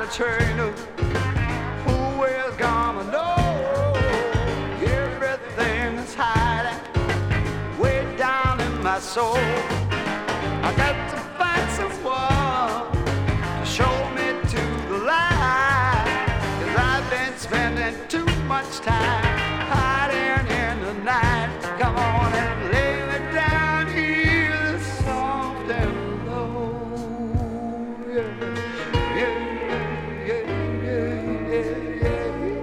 return. Who is gonna know everything that's hiding way down in my soul? I got to find someone to show me to the light, 'cause I've been spending too much time hiding in the night. Come on and lay me down here soft and low. Yeah, yeah, yeah, yeah, yeah, yeah.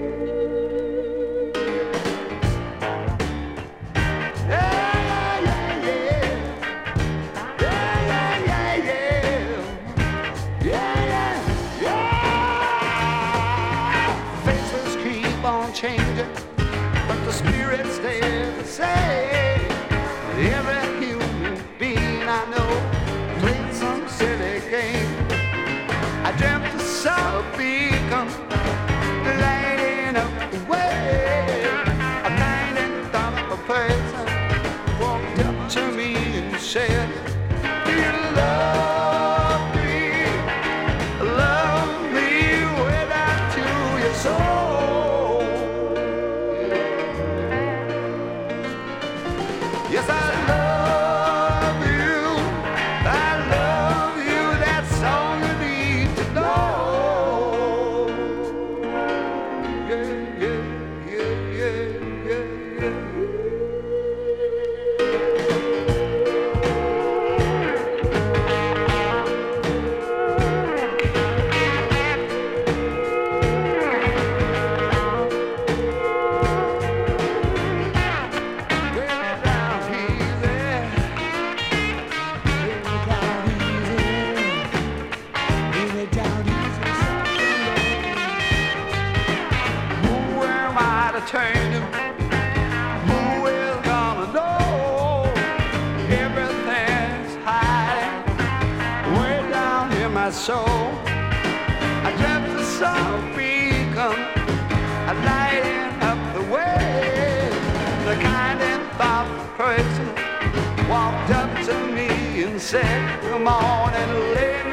Changing, but the spirit stays the same. Every human being I know played some silly game. I dreamt of some beacon lighting up the way. A kind and thoughtful person walked up to me and said, "Do you love me? Love me without to your soul." Yes, I love you, that's all you need to know. Yeah, yeah, yeah, yeah, yeah, yeah. Turn to who is gonna know everything's hiding way down in my soul. I dreamt of some beacon lighting up the way. The kind and thoughtful person walked up to me and said, "Come on and live."